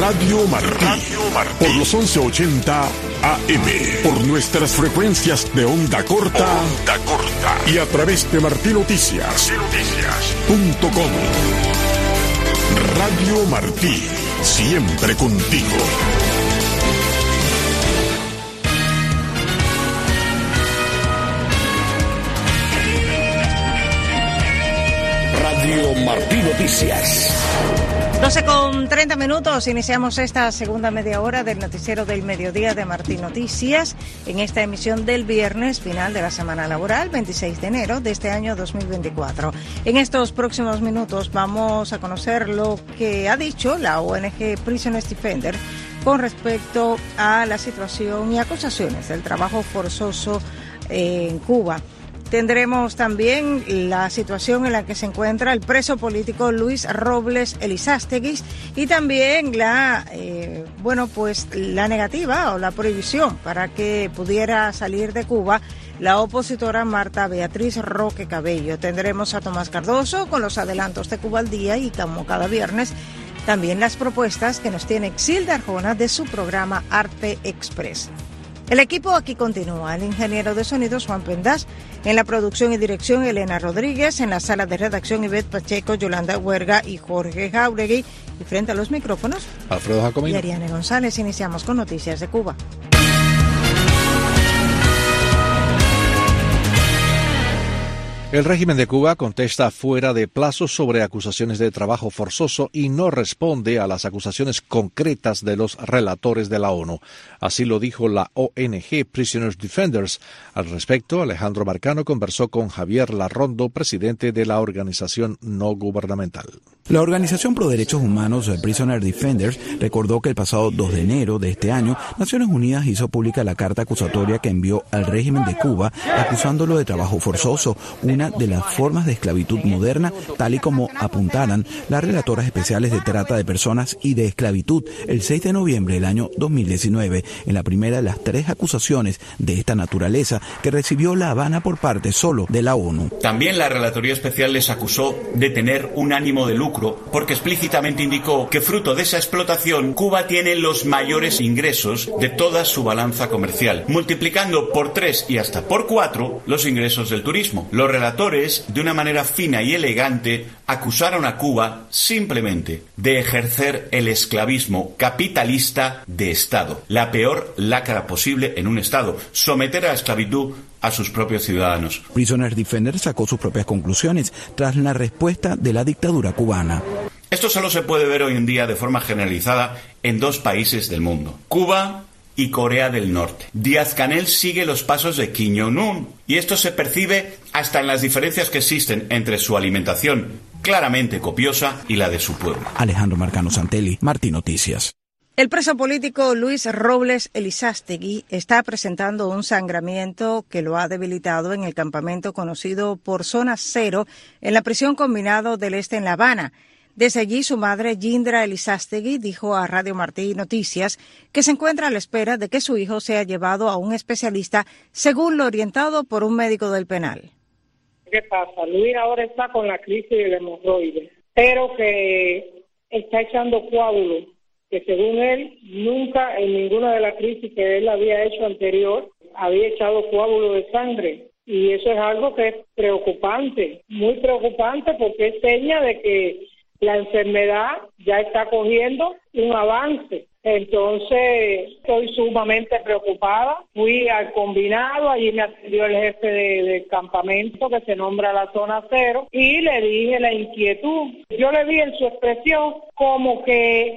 Radio Martí. Por los 1180 AM. Por nuestras frecuencias de onda corta. Y a través de martinoticias.com. Radio Martí. Siempre contigo. Radio Martí Noticias. 12:30, iniciamos esta segunda media hora del noticiero del mediodía de Martí Noticias, en esta emisión del viernes final de la semana laboral, 26 de enero de este año 2024. En estos próximos minutos vamos a conocer lo que ha dicho la ONG Prisoners Defenders con respecto a la situación y acusaciones del trabajo forzoso en Cuba. Tendremos también la situación en la que se encuentra el preso político Luis Robles Elizástegui y también la negativa o la prohibición para que pudiera salir de Cuba la opositora Marta Beatriz Roque Cabello. Tendremos a Tomás Cardoso con los adelantos de Cuba al día y, como cada viernes, también las propuestas que nos tiene Xilda Arjona de su programa Arte Express. El equipo aquí continúa. El ingeniero de sonidos Juan Pendas, en la producción y dirección Elena Rodríguez, en la sala de redacción Ivette Pacheco, Yolanda Huerga y Jorge Jauregui, y frente a los micrófonos Alfredo Jacomino y Ariane González. Iniciamos con noticias de Cuba. El régimen de Cuba contesta fuera de plazo sobre acusaciones de trabajo forzoso y no responde a las acusaciones concretas de los relatores de la ONU. Así lo dijo la ONG Prisoners Defenders. Al respecto, Alejandro Marcano conversó con Javier Larrondo, presidente de la organización no gubernamental. La organización pro derechos humanos Prisoners Defenders recordó que el pasado 2 de enero de este año, Naciones Unidas hizo pública la carta acusatoria que envió al régimen de Cuba acusándolo de trabajo forzoso, una de las formas de esclavitud moderna, tal y como apuntaran las relatoras especiales de trata de personas y de esclavitud el 6 de noviembre del año 2019, en la primera de las 3 acusaciones de esta naturaleza que recibió La Habana por parte solo de la ONU. También la Relatoría Especial les acusó de tener un ánimo de lucro porque explícitamente indicó que fruto de esa explotación Cuba tiene los mayores ingresos de toda su balanza comercial, multiplicando por 3 y hasta por 4 los ingresos del turismo. Los relatores, de una manera fina y elegante, acusaron a Cuba simplemente de ejercer el esclavismo capitalista de Estado, la peor lacra posible en un Estado, someter a la esclavitud a sus propios ciudadanos. Prisoners Defenders sacó sus propias conclusiones tras la respuesta de la dictadura cubana. Esto solo se puede ver hoy en día de forma generalizada en 2 países del mundo: Cuba y Corea del Norte. Díaz-Canel sigue los pasos de Kim Jong-un y esto se percibe hasta en las diferencias que existen entre su alimentación claramente copiosa y la de su pueblo. Alejandro Marcano Santelli, Martí Noticias. El preso político Luis Robles Elizástegui está presentando un sangramiento que lo ha debilitado en el campamento conocido por Zona Cero en la prisión combinado del Este en La Habana. Desde allí, su madre, Yindra Elizástegui, dijo a Radio Martí Noticias que se encuentra a la espera de que su hijo sea llevado a un especialista, según lo orientado por un médico del penal. ¿Qué pasa? Luis ahora está con la crisis del hemorroide, pero que está echando coágulos, que según él, nunca en ninguna de las crisis que él había hecho anterior, había echado coágulos de sangre. Y eso es algo que es preocupante, muy preocupante, porque es seña de que la enfermedad ya está cogiendo un avance. Entonces, estoy sumamente preocupada. Fui al combinado, allí me atendió el jefe del campamento que se nombra la Zona Cero y le dije la inquietud. Yo le vi en su expresión como que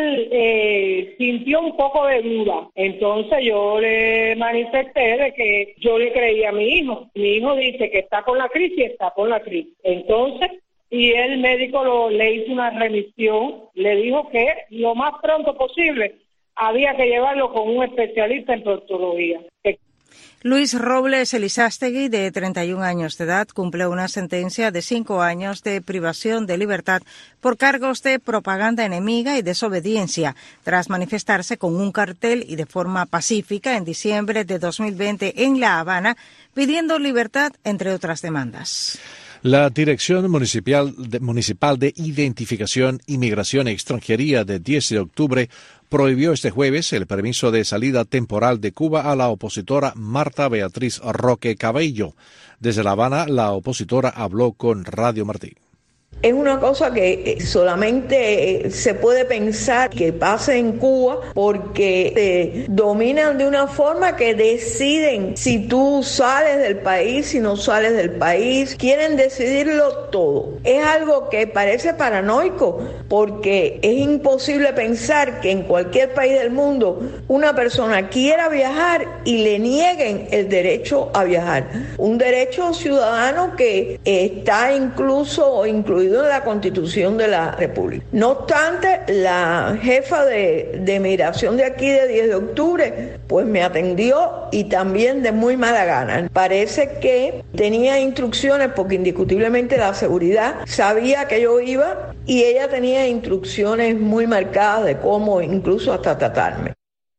él sintió un poco de duda. Entonces yo le manifesté de que yo le creía a mi hijo. Mi hijo dice que está con la crisis, está con la crisis. Entonces, y el médico le hizo una remisión, le dijo que lo más pronto posible había que llevarlo con un especialista en proctología. Luis Robles Elizástegui, de 31 años de edad, cumple una sentencia de 5 años de privación de libertad por cargos de propaganda enemiga y desobediencia, tras manifestarse con un cartel y de forma pacífica en diciembre de 2020 en La Habana, pidiendo libertad, entre otras demandas. La Dirección Municipal de Identificación, Inmigración y Extranjería de 10 de octubre prohibió este jueves el permiso de salida temporal de Cuba a la opositora Marta Beatriz Roque Cabello. Desde La Habana, la opositora habló con Radio Martí. Es una cosa que solamente se puede pensar que pase en Cuba porque dominan de una forma que deciden si tú sales del país, si no sales del país, quieren decidirlo todo. Es algo que parece paranoico porque es imposible pensar que en cualquier país del mundo una persona quiera viajar y le nieguen el derecho a viajar. Un derecho ciudadano que está incluido en la Constitución de la República. No obstante, la jefa de migración de aquí de 10 de octubre, pues me atendió y también de muy mala gana. Parece que tenía instrucciones porque indiscutiblemente la seguridad sabía que yo iba y ella tenía instrucciones muy marcadas de cómo incluso hasta tratarme.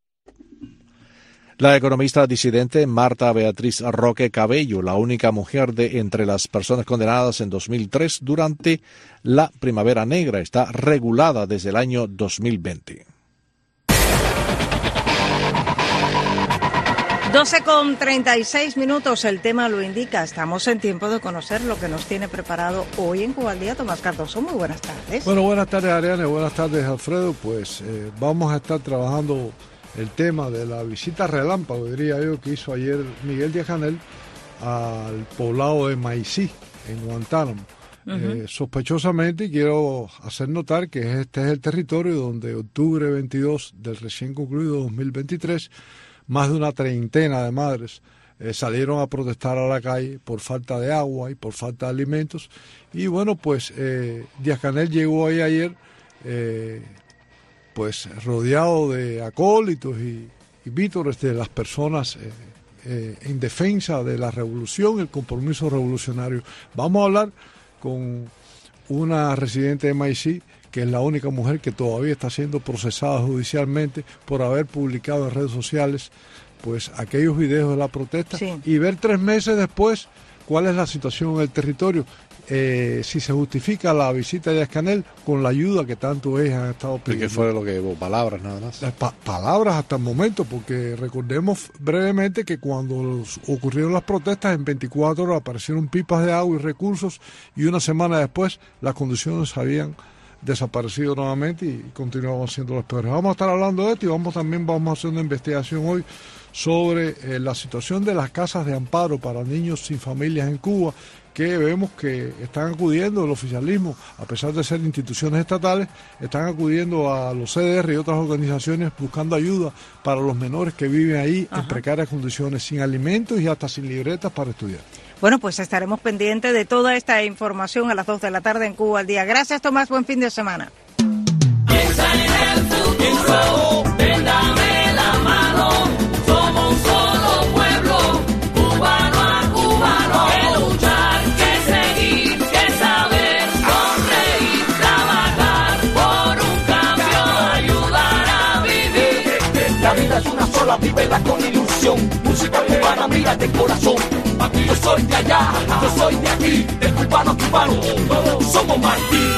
La economista disidente Marta Beatriz Roque Cabello, la única mujer de entre las personas condenadas en 2003 durante la Primavera Negra, está regulada desde el año 2020. 12:36, el tema lo indica. Estamos en tiempo de conocer lo que nos tiene preparado hoy en Cuba al Día. Tomás Cardoso, muy buenas tardes. Bueno, buenas tardes, Ariane, buenas tardes, Alfredo. Pues vamos a estar trabajando el tema de la visita relámpago, diría yo, que hizo ayer Miguel Díaz-Canel al poblado de Maicí, en Guantánamo. Sospechosamente, quiero hacer notar que este es el territorio donde octubre 22 del recién concluido 2023, más de una treintena de madres salieron a protestar a la calle por falta de agua y por falta de alimentos. Y bueno, pues Díaz-Canel llegó ahí ayer pues rodeado de acólitos y vítores de las personas en defensa de la revolución, el compromiso revolucionario. Vamos a hablar con una residente de Maicí, que es la única mujer que todavía está siendo procesada judicialmente por haber publicado en redes sociales pues aquellos videos de la protesta, sí, y ver 3 meses después cuál es la situación en el territorio. Si se justifica la visita de Díaz-Canel con la ayuda que tanto ellos han estado pidiendo. ¿Y qué fue lo que hubo? Palabras nada más. Palabras hasta el momento, porque recordemos brevemente que cuando ocurrieron las protestas, en 24 horas aparecieron pipas de agua y recursos, y una semana después las condiciones habían desaparecido nuevamente y continuaban siendo las peores. Vamos a estar hablando de esto y vamos a hacer una investigación hoy sobre la situación de las casas de amparo para niños sin familias en Cuba, que vemos que están acudiendo el oficialismo, a pesar de ser instituciones estatales, están acudiendo a los CDR y otras organizaciones buscando ayuda para los menores que viven ahí en precarias condiciones, sin alimentos y hasta sin libretas para estudiar. Bueno, pues estaremos pendientes de toda esta información a las 2 de la tarde en Cuba al Día. Gracias, Tomás, buen fin de semana. Piensa en el futuro, téndame la mano, somos un solo pueblo, cubano a cubano, que luchar, que seguir, que saber, sonreír, trabajar por un cambio, ayudar a vivir. La vida es una sola, vívela con ilusión, música cubana, mira de corazón. Yo soy de allá, yo soy de aquí, de cubano a cubano, todos somos Martí.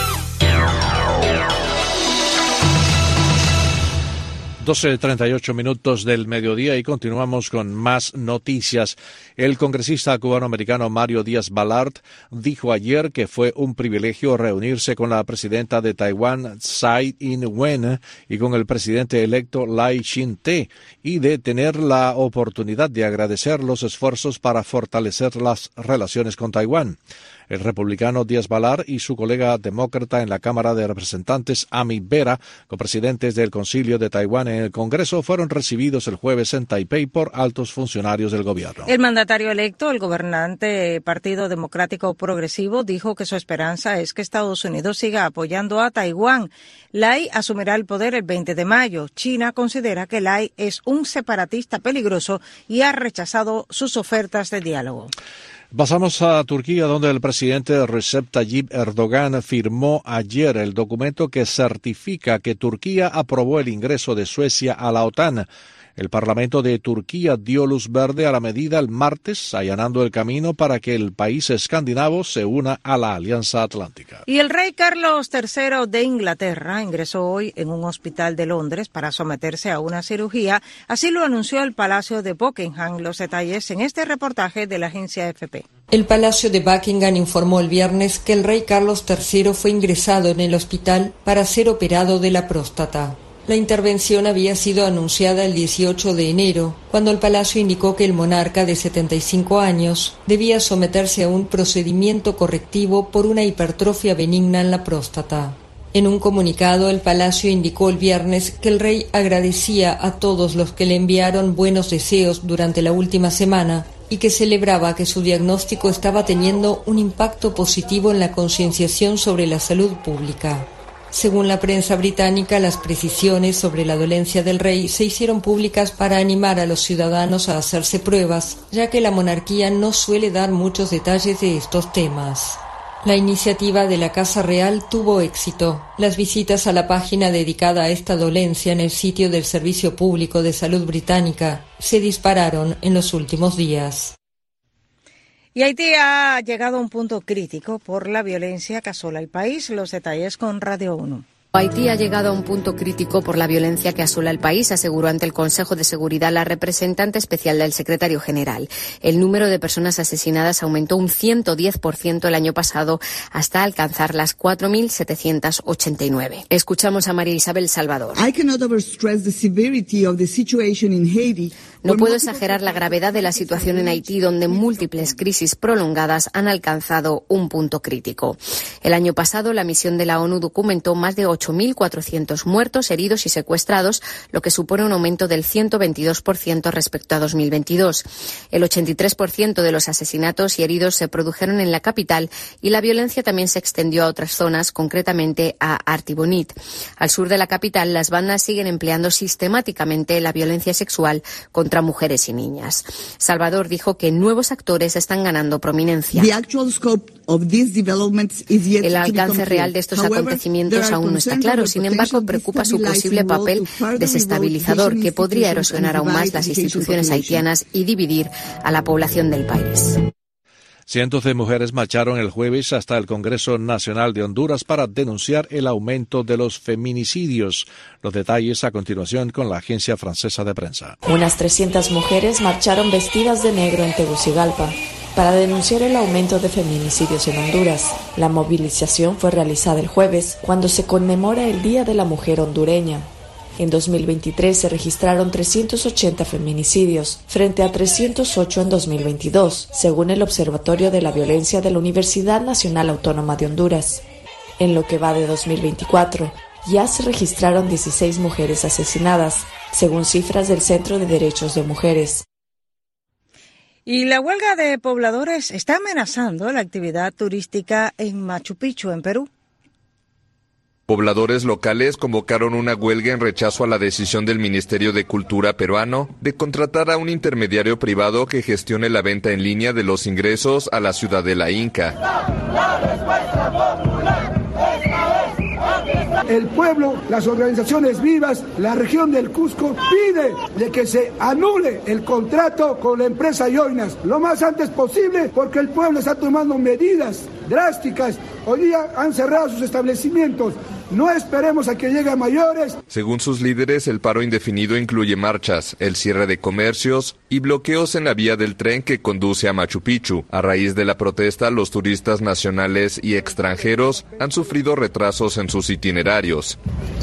12:38 del mediodía y continuamos con más noticias. El congresista cubano-americano Mario Díaz-Balart dijo ayer que fue un privilegio reunirse con la presidenta de Taiwán, Tsai Ing-wen, y con el presidente electo Lai Ching-te, y de tener la oportunidad de agradecer los esfuerzos para fortalecer las relaciones con Taiwán. El republicano Díaz-Balart y su colega demócrata en la Cámara de Representantes, Ami Bera, copresidentes del Concilio de Taiwán en el Congreso, fueron recibidos el jueves en Taipei por altos funcionarios del gobierno. El mandatario electo, el gobernante Partido Democrático Progresivo, dijo que su esperanza es que Estados Unidos siga apoyando a Taiwán. Lai asumirá el poder el 20 de mayo. China considera que Lai es un separatista peligroso y ha rechazado sus ofertas de diálogo. Pasamos a Turquía, donde el presidente Recep Tayyip Erdogan firmó ayer el documento que certifica que Turquía aprobó el ingreso de Suecia a la OTAN. El Parlamento de Turquía dio luz verde a la medida el martes, allanando el camino para que el país escandinavo se una a la Alianza Atlántica. Y el rey Carlos III de Inglaterra ingresó hoy en un hospital de Londres para someterse a una cirugía. Así lo anunció el Palacio de Buckingham. Los detalles en este reportaje de la agencia AFP. El Palacio de Buckingham informó el viernes que el rey Carlos III fue ingresado en el hospital para ser operado de la próstata. La intervención había sido anunciada el 18 de enero, cuando el palacio indicó que el monarca de 75 años debía someterse a un procedimiento correctivo por una hipertrofia benigna en la próstata. En un comunicado, el palacio indicó el viernes que el rey agradecía a todos los que le enviaron buenos deseos durante la última semana y que celebraba que su diagnóstico estaba teniendo un impacto positivo en la concienciación sobre la salud pública. Según la prensa británica, las precisiones sobre la dolencia del rey se hicieron públicas para animar a los ciudadanos a hacerse pruebas, ya que la monarquía no suele dar muchos detalles de estos temas. La iniciativa de la Casa Real tuvo éxito. Las visitas a la página dedicada a esta dolencia en el sitio del Servicio Público de Salud británica se dispararon en los últimos días. Y Haití ha llegado a un punto crítico por la violencia que asola el país. Los detalles con Radio 1. Haití ha llegado a un punto crítico por la violencia que asola el país, aseguró ante el Consejo de Seguridad la representante especial del secretario general. El número de personas asesinadas aumentó un 110% el año pasado hasta alcanzar las 4.789. Escuchamos a María Isabel Salvador. No puedo exagerar la gravedad de la situación en Haití, donde múltiples crisis prolongadas han alcanzado un punto crítico. El año pasado, la misión de la ONU documentó más de 8.400 muertos, heridos y secuestrados, lo que supone un aumento del 122% respecto a 2022. El 83% de los asesinatos y heridos se produjeron en la capital y la violencia también se extendió a otras zonas, concretamente a Artibonite. Al sur de la capital, las bandas siguen empleando sistemáticamente la violencia sexual contra mujeres y niñas. Salvador dijo que nuevos actores están ganando prominencia. El alcance real de estos acontecimientos aún no está claro. Sin embargo, preocupa su posible papel desestabilizador que podría erosionar aún más las instituciones haitianas y dividir a la población del país. Cientos de mujeres marcharon el jueves hasta el Congreso Nacional de Honduras para denunciar el aumento de los feminicidios. Los detalles a continuación con la agencia francesa de prensa. Unas 300 mujeres marcharon vestidas de negro en Tegucigalpa para denunciar el aumento de feminicidios en Honduras. La movilización fue realizada el jueves, cuando se conmemora el Día de la Mujer hondureña. En 2023 se registraron 380 feminicidios, frente a 308 en 2022, según el Observatorio de la Violencia de la Universidad Nacional Autónoma de Honduras. En lo que va de 2024, ya se registraron 16 mujeres asesinadas, según cifras del Centro de Derechos de Mujeres. Y la huelga de pobladores está amenazando la actividad turística en Machu Picchu, en Perú. Pobladores locales convocaron una huelga en rechazo a la decisión del Ministerio de Cultura peruano de contratar a un intermediario privado que gestione la venta en línea de los ingresos a la Ciudadela Inca. El pueblo, las organizaciones vivas, la región del Cusco pide de que se anule el contrato con la empresa Yoinas lo más antes posible, porque el pueblo está tomando medidas drásticas. Hoy día han cerrado sus establecimientos. No esperemos a que lleguen mayores. Según sus líderes, el paro indefinido incluye marchas, el cierre de comercios y bloqueos en la vía del tren que conduce a Machu Picchu. A raíz de la protesta, los turistas nacionales y extranjeros han sufrido retrasos en sus itinerarios.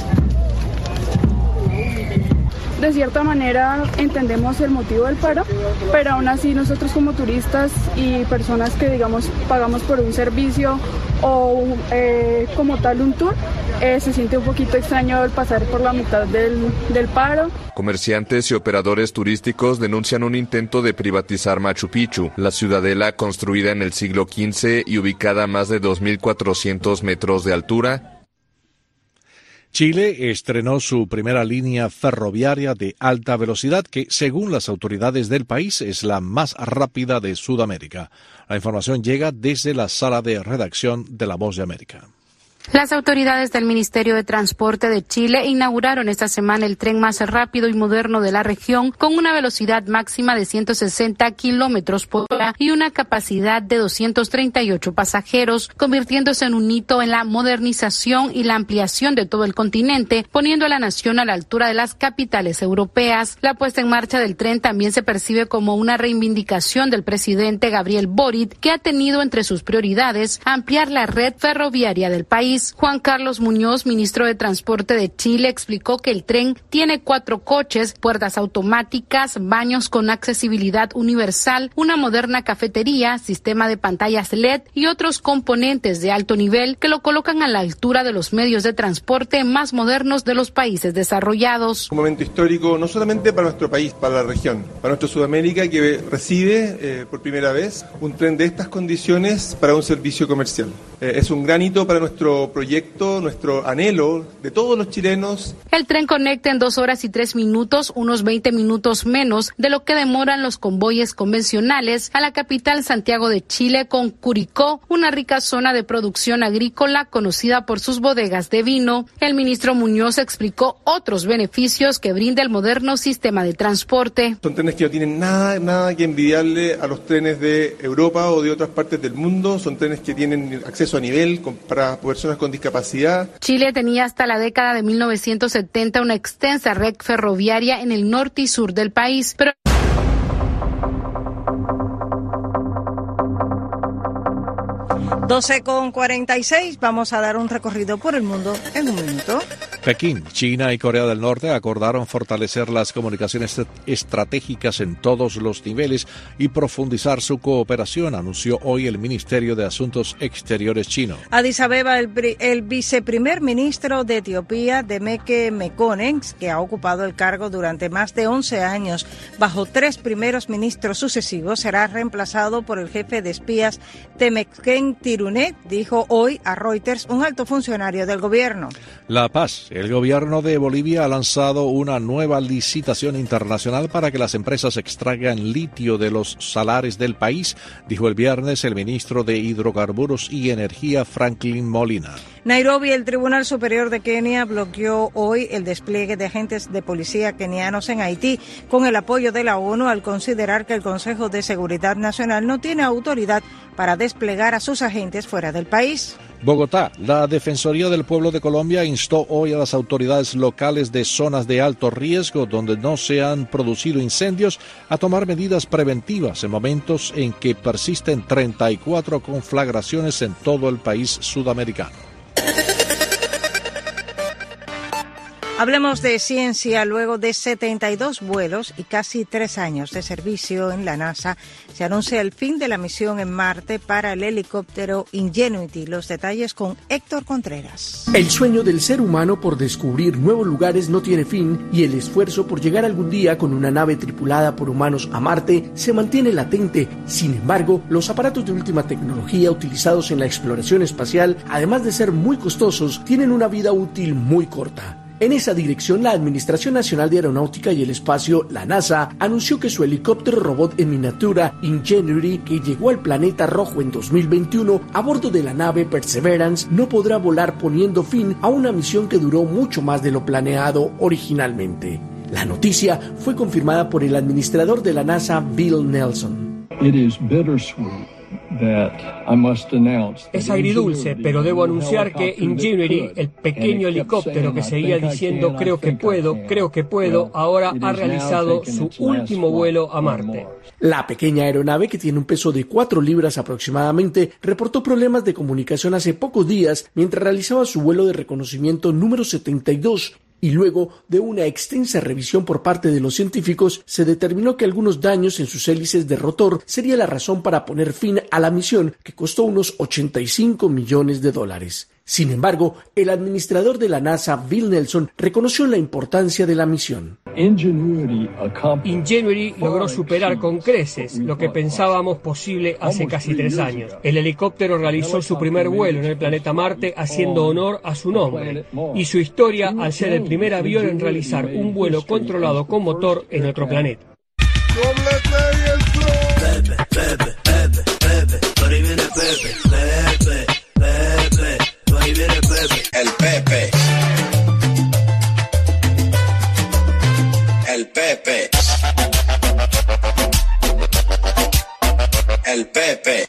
De cierta manera entendemos el motivo del paro, pero aún así nosotros como turistas y personas que digamos pagamos por un servicio o como tal un tour, se siente un poquito extraño el pasar por la mitad del paro. Comerciantes y operadores turísticos denuncian un intento de privatizar Machu Picchu, la ciudadela construida en el siglo XV y ubicada a más de 2.400 metros de altura. Chile estrenó su primera línea ferroviaria de alta velocidad que, según las autoridades del país, es la más rápida de Sudamérica. La información llega desde la sala de redacción de La Voz de América. Las autoridades del Ministerio de Transporte de Chile inauguraron esta semana el tren más rápido y moderno de la región con una velocidad máxima de 160 kilómetros por hora y una capacidad de 238 pasajeros, convirtiéndose en un hito en la modernización y la ampliación de todo el continente, poniendo a la nación a la altura de las capitales europeas. La puesta en marcha del tren también se percibe como una reivindicación del presidente Gabriel Boric, que ha tenido entre sus prioridades ampliar la red ferroviaria del país. Juan Carlos Muñoz, ministro de Transporte de Chile, explicó que el tren tiene 4 coches, puertas automáticas, baños con accesibilidad universal, una moderna cafetería, sistema de pantallas LED y otros componentes de alto nivel que lo colocan a la altura de los medios de transporte más modernos de los países desarrollados. Un momento histórico no solamente para nuestro país, para la región, para nuestra Sudamérica, que recibe por primera vez un tren de estas condiciones para un servicio comercial. Es un gran hito para nuestro proyecto, nuestro anhelo de todos los chilenos. El tren conecta en 2 horas y 3 minutos, unos 20 minutos menos de lo que demoran los convoyes convencionales, a la capital Santiago de Chile con Curicó, una rica zona de producción agrícola conocida por sus bodegas de vino. El ministro Muñoz explicó otros beneficios que brinda el moderno sistema de transporte. Son trenes que no tienen nada que envidiarle a los trenes de Europa o de otras partes del mundo. Son trenes que tienen acceso a nivel para personas con discapacidad. Chile tenía hasta la década de 1970 una extensa red ferroviaria en el norte y sur del país, pero 12:46, vamos a dar un recorrido por el mundo en un minuto. Pekín, China y Corea del Norte acordaron fortalecer las comunicaciones estratégicas en todos los niveles y profundizar su cooperación, anunció hoy el Ministerio de Asuntos Exteriores chino. Addis Abeba, el viceprimer ministro de Etiopía, Demeke Mekonnen, que ha ocupado el cargo durante más de 11 años, bajo 3 primeros ministros sucesivos, será reemplazado por el jefe de espías Temesgen Tirunet, dijo hoy a Reuters un alto funcionario del gobierno. La Paz. El gobierno de Bolivia ha lanzado una nueva licitación internacional para que las empresas extraigan litio de los salares del país, dijo el viernes el ministro de Hidrocarburos y Energía, Franklin Molina. Nairobi, el Tribunal Superior de Kenia bloqueó hoy el despliegue de agentes de policía kenianos en Haití con el apoyo de la ONU al considerar que el Consejo de Seguridad Nacional no tiene autoridad para desplegar a sus agentes fuera del país. Bogotá, la Defensoría del Pueblo de Colombia instó hoy a las autoridades locales de zonas de alto riesgo donde no se han producido incendios a tomar medidas preventivas en momentos en que persisten 34 conflagraciones en todo el país sudamericano. Hablemos de ciencia. Luego de 72 vuelos y casi 3 años de servicio en la NASA, se anuncia el fin de la misión en Marte para el helicóptero Ingenuity. Los detalles con Héctor Contreras. El sueño del ser humano por descubrir nuevos lugares no tiene fin y el esfuerzo por llegar algún día con una nave tripulada por humanos a Marte se mantiene latente. Sin embargo, los aparatos de última tecnología utilizados en la exploración espacial, además de ser muy costosos, tienen una vida útil muy corta. En esa dirección, la Administración Nacional de Aeronáutica y el Espacio, la NASA, anunció que su helicóptero robot en miniatura Ingenuity, que llegó al planeta rojo en 2021 a bordo de la nave Perseverance, no podrá volar, poniendo fin a una misión que duró mucho más de lo planeado originalmente. La noticia fue confirmada por el administrador de la NASA, Bill Nelson. Es agridulce, pero debo anunciar que Ingenuity, el pequeño helicóptero que seguía diciendo creo que puedo, ahora ha realizado su último vuelo a Marte. La pequeña aeronave, que tiene un peso de 4 libras aproximadamente, reportó problemas de comunicación hace pocos días mientras realizaba su vuelo de reconocimiento número 72. Y luego de una extensa revisión por parte de los científicos, se determinó que algunos daños en sus hélices de rotor sería la razón para poner fin a la misión, que costó unos $85 millones. Sin embargo, el administrador de la NASA, Bill Nelson, reconoció la importancia de la misión. Ingenuity logró superar con creces lo que pensábamos posible hace casi 3 años. El helicóptero realizó su primer vuelo en el planeta Marte, haciendo honor a su nombre y su historia al ser el primer avión en realizar un vuelo controlado con motor en otro planeta. Ahí viene Pepe. El Pepe. El Pepe. El Pepe.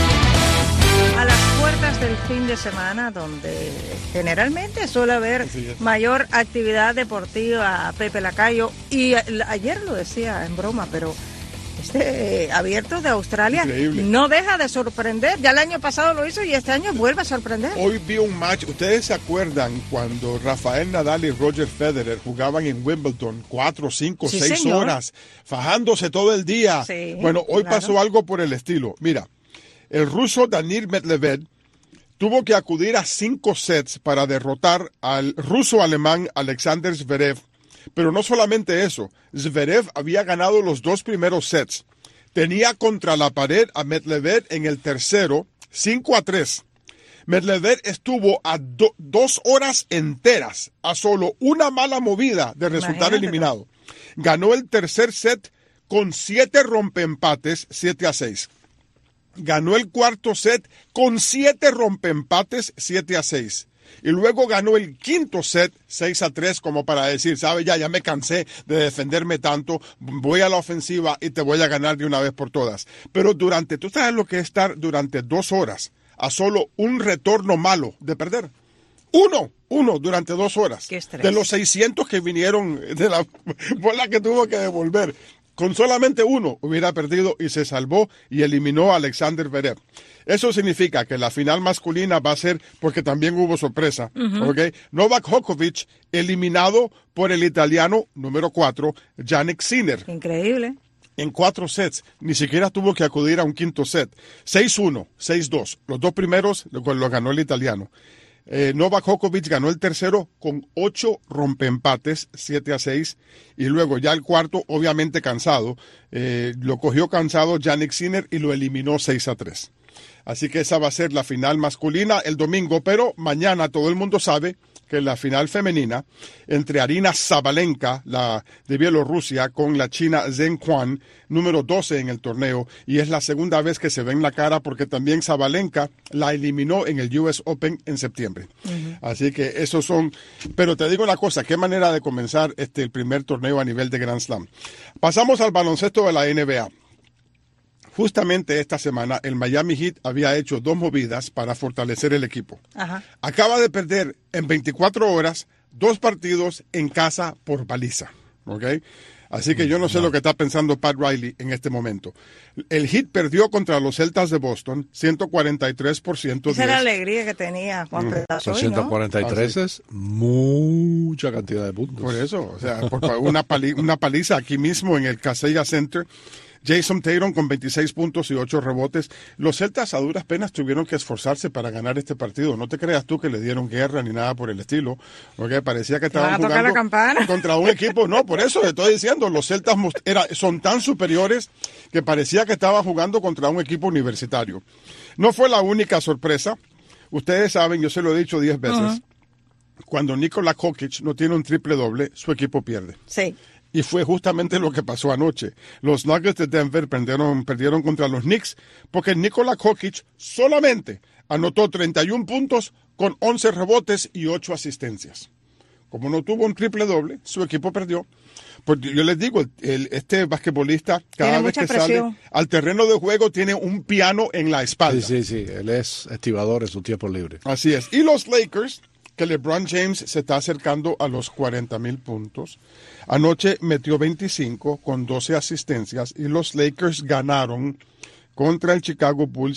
A las puertas del fin de semana, donde generalmente suele haber mayor actividad deportiva, Pepe Lacayo, y ayer lo decía en broma, pero este abierto de Australia no deja de sorprender. Ya el año pasado lo hizo y este año vuelve a sorprender. Hoy vi un match, ¿ustedes se acuerdan cuando Rafael Nadal y Roger Federer jugaban en Wimbledon 4, 5, 6 horas, fajándose todo el día? Sí, bueno, hoy pasó algo por el estilo. Mira, el ruso Danil Medvedev tuvo que acudir a 5 sets para derrotar al ruso-alemán Alexander Zverev. Pero no solamente eso, Zverev había ganado los 2 primeros sets. Tenía contra la pared a Medvedev en el tercero, 5-3. Medvedev estuvo a 2 horas enteras, a solo una mala movida de resultar eliminado. Ganó el tercer set con 7 rompeempates, 7-6. Ganó el cuarto set con 7 rompeempates, 7-6. Y luego ganó el quinto set 6-3 como para decir, ¿sabe? Ya me cansé de defenderme tanto, voy a la ofensiva y te voy a ganar de una vez por todas. Pero ¿tú sabes lo que es estar durante 2 horas a solo un retorno malo de perder? Uno durante 2 horas. Qué estrés. De los 600 que vinieron de la bola que tuvo que devolver. Con solamente uno hubiera perdido y se salvó y eliminó a Alexander Zverev. Eso significa que la final masculina va a ser, porque también hubo sorpresa, ¿okay? Novak Djokovic eliminado por el italiano número 4, Jannik Sinner. Increíble. En 4 sets, ni siquiera tuvo que acudir a un quinto set. 6-1, 6-2. Los 2 primeros los ganó el italiano. Novak Djokovic ganó el tercero con 8 rompeempates, 7-6, y luego ya el cuarto, obviamente cansado, lo cogió cansado Jannik Sinner y lo eliminó 6-3. Así que esa va a ser la final masculina el domingo, pero mañana todo el mundo sabe que la final femenina entre Arina Sabalenka, la de Bielorrusia, con la china Zheng Quan, número 12 en el torneo, y es la segunda vez que se ven la cara porque también Sabalenka la eliminó en el US Open en septiembre. Así que esos son, pero te digo una cosa, qué manera de comenzar el primer torneo a nivel de Grand Slam. Pasamos al baloncesto de la NBA. Justamente esta semana el Miami Heat había hecho 2 movidas para fortalecer el equipo. Acaba de perder en 24 horas 2 partidos en casa por paliza. ¿Ok? Así que yo no sé lo que está pensando Pat Riley en este momento. El Heat perdió contra los Celtas de Boston 143%. Esa era la alegría que tenía Juan Pedazo. 143 es mucha cantidad de puntos. Por eso, o sea, una paliza aquí mismo en el Kaseya Center. Jason Tatum con 26 puntos y 8 rebotes. Los Celtas a duras penas tuvieron que esforzarse para ganar este partido. No te creas tú que le dieron guerra ni nada por el estilo. Porque parecía que estaban jugando contra un equipo. No, por eso te estoy diciendo. Los Celtas son tan superiores que parecía que estaban jugando contra un equipo universitario. No fue la única sorpresa. Ustedes saben, yo se lo he dicho 10 veces. Cuando Nikola Jokic no tiene un triple doble, su equipo pierde. Sí. Y fue justamente lo que pasó anoche. Los Nuggets de Denver perdieron contra los Knicks porque Nikola Jokic solamente anotó 31 puntos con 11 rebotes y 8 asistencias. Como no tuvo un triple doble, su equipo perdió. Pues yo les digo, este basquetbolista cada vez que sale al terreno de juego tiene un piano en la espalda. Sí, él es estibador en su tiempo libre. Así es. Y los Lakers, que LeBron James se está acercando a los 40,000 puntos. Anoche metió 25 con 12 asistencias y los Lakers ganaron contra el Chicago Bulls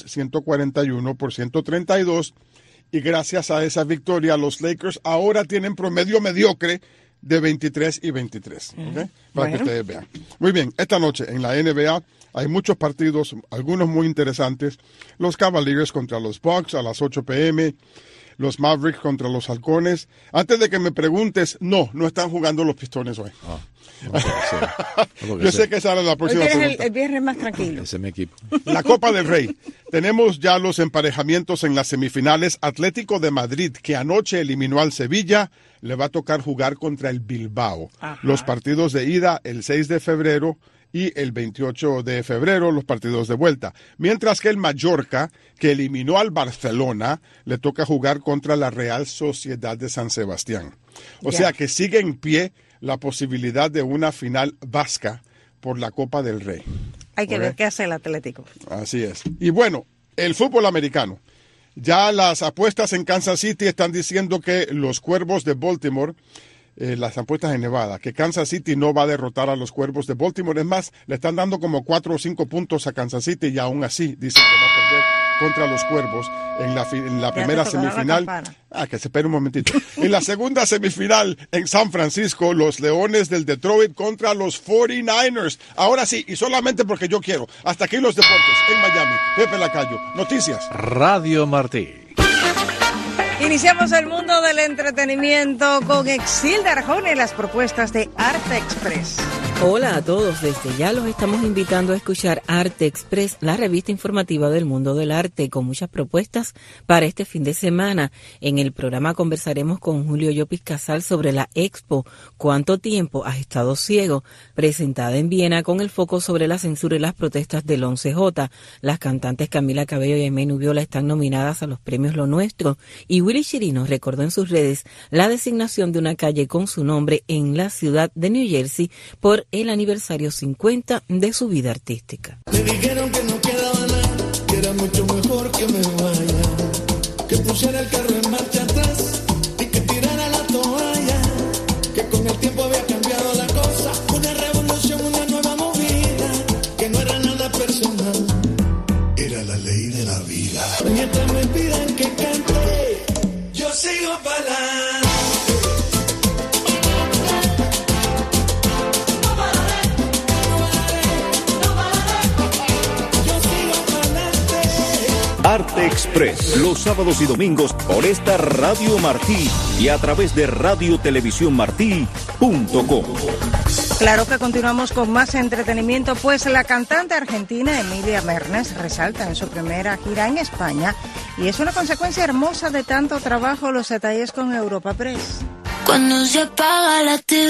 141-132 y gracias a esa victoria los Lakers ahora tienen promedio mediocre de 23 y 23. ¿Okay? Para que ustedes vean. Muy bien, esta noche en la NBA hay muchos partidos, algunos muy interesantes. Los Cavaliers contra los Bucks a las 8 p.m., los Mavericks contra los Halcones. Antes de que me preguntes, no están jugando los Pistones hoy. Yo sé que esa era la próxima pregunta. El viernes más tranquilo. Ese es mi equipo. La Copa del Rey. Tenemos ya los emparejamientos en las semifinales. Atlético de Madrid, que anoche eliminó al Sevilla, le va a tocar jugar contra el Bilbao. Los partidos de ida el 6 de febrero y el 28 de febrero los partidos de vuelta. Mientras que el Mallorca, que eliminó al Barcelona, le toca jugar contra la Real Sociedad de San Sebastián. O sea que sigue en pie la posibilidad de una final vasca por la Copa del Rey. Hay que ver qué hace el Atlético. Así es. Y bueno, el fútbol americano. Ya las apuestas en Kansas City están diciendo que los Cuervos de Baltimore, las apuestas en Nevada, que Kansas City no va a derrotar a los Cuervos de Baltimore. Es más, le están dando como 4 o 5 puntos a Kansas City y aún así dicen que va a perder contra los Cuervos en la primera semifinal. Que se espere un momentito. En la segunda semifinal en San Francisco, los Leones del Detroit contra los 49ers. Ahora sí, y solamente porque yo quiero. Hasta aquí los deportes en Miami. Pepe Lacayo, Noticias Radio Martí. Iniciamos el mundo del entretenimiento con Exilda Arjona y las propuestas de Arte Express. Hola a todos, desde ya los estamos invitando a escuchar Arte Express, la revista informativa del mundo del arte, con muchas propuestas para este fin de semana. En el programa conversaremos con Julio Llopis Casal sobre la Expo ¿Cuánto tiempo has estado ciego?, presentada en Viena con el foco sobre la censura y las protestas del 11J. Las cantantes Camila Cabello y Aimee Nubiola están nominadas a los premios Lo Nuestro y Willy Chirino recordó en sus redes la designación de una calle con su nombre en la ciudad de New Jersey por el aniversario 50 de su vida artística. Me dijeron que no quedaba nada, que era mucho mejor que me vaya, que pusiera el carro en marcha atrás y que tirara la toalla, que con el tiempo había cambiado la cosa, una revolución, una nueva movida, que no era nada personal, era la ley de la vida. Mientras me pidan que cante, yo sigo para adelante. Arte Express, los sábados y domingos por esta Radio Martí y a través de radiotelevisiónmartí.com. Claro que continuamos con más entretenimiento, pues la cantante argentina Emilia Mernes resalta en su primera gira en España y es una consecuencia hermosa de tanto trabajo. Los detalles con Europa Press. Cuando se apaga la TV,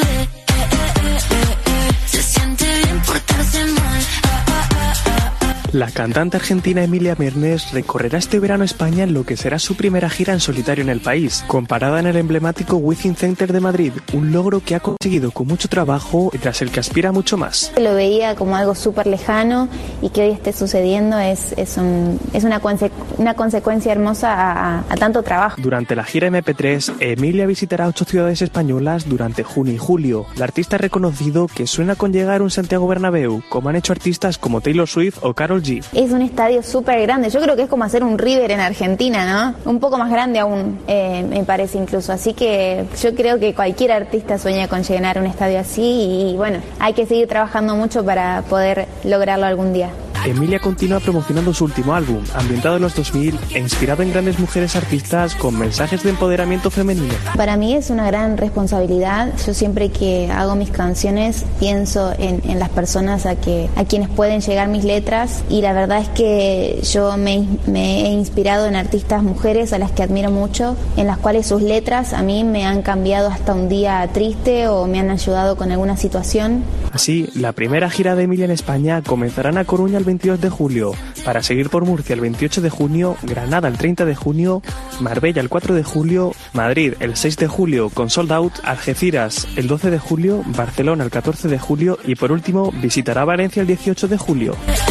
se siente bien portarse mal. La cantante argentina Emilia Mernes recorrerá este verano España en lo que será su primera gira en solitario en el país, comparada en el emblemático Wizzing Center de Madrid, un logro que ha conseguido con mucho trabajo y tras el que aspira mucho más. Lo veía como algo súper lejano y que hoy esté sucediendo es una consecuencia hermosa a tanto trabajo. Durante la gira MP3, Emilia visitará 8 ciudades españolas durante junio y julio. La artista ha reconocido que suena con llegar a un Santiago Bernabéu, como han hecho artistas como Taylor Swift o Karol G. Es un estadio súper grande, yo creo que es como hacer un River en Argentina, ¿no? Un poco más grande aún, me parece incluso, así que yo creo que cualquier artista sueña con llenar un estadio así y bueno, hay que seguir trabajando mucho para poder lograrlo algún día. Emilia continúa promocionando su último álbum, ambientado en los 2000 e inspirado en grandes mujeres artistas con mensajes de empoderamiento femenino. Para mí es una gran responsabilidad. Yo siempre que hago mis canciones pienso en las personas a quienes pueden llegar mis letras y la verdad es que yo me he inspirado en artistas mujeres a las que admiro mucho, en las cuales sus letras a mí me han cambiado hasta un día triste o me han ayudado con alguna situación. Así, la primera gira de Emilia en España comenzará en A Coruña el 22 de julio, para seguir por Murcia el 28 de junio, Granada el 30 de junio, Marbella el 4 de julio, Madrid el 6 de julio con Sold Out, Algeciras el 12 de julio, Barcelona el 14 de julio y por último visitará Valencia el 18 de julio.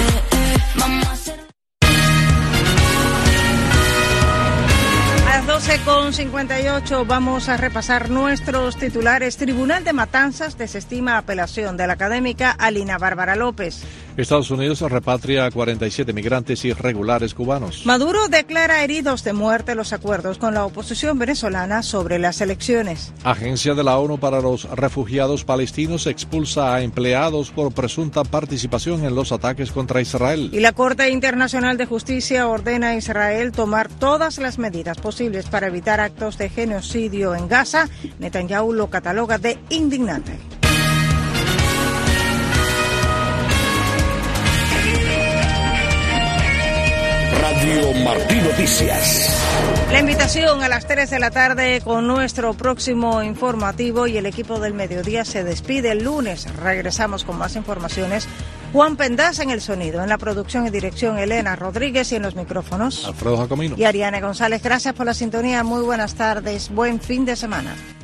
A las 12:58 vamos a repasar nuestros titulares. Tribunal de Matanzas desestima apelación de la académica Alina Bárbara López. Estados Unidos repatria a 47 migrantes irregulares cubanos. Maduro declara heridos de muerte los acuerdos con la oposición venezolana sobre las elecciones. Agencia de la ONU para los Refugiados Palestinos expulsa a empleados por presunta participación en los ataques contra Israel. Y la Corte Internacional de Justicia ordena a Israel tomar todas las medidas posibles para evitar actos de genocidio en Gaza. Netanyahu lo cataloga de indignante. Radio Martí Noticias. La invitación a las 3 de la tarde con nuestro próximo informativo, y el equipo del mediodía se despide el lunes. Regresamos con más informaciones. Juan Pendas en el sonido, en la producción y dirección Elena Rodríguez, y en los micrófonos Alfredo Jacomino y Ariane González. Gracias por la sintonía, muy buenas tardes, buen fin de semana.